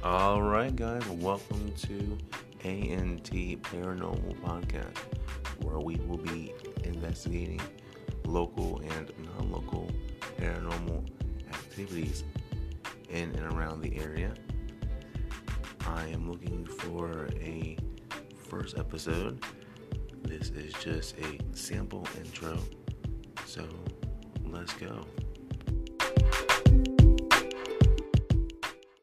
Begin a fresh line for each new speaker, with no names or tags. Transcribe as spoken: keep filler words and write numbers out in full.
All right, guys, welcome to A N T Paranormal Podcast, where we will be investigating local and non-local paranormal activities in and around the area. I am looking for a first episode. This is just a sample intro, so let's go.